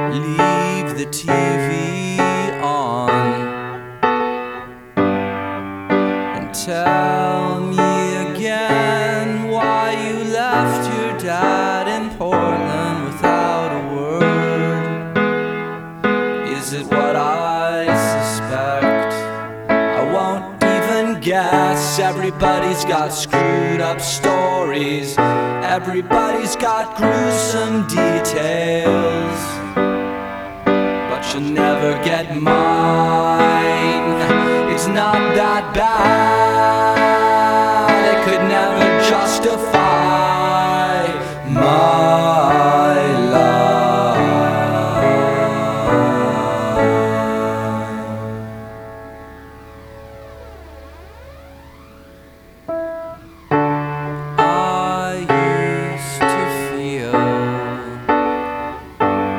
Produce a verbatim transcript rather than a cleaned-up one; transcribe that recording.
leave the T V on and tell me again why you left your dad in Portland without a word. Is it what I suspect? I won't even guess. Everybody's got screwed up stories. Everybody's got gruesome details.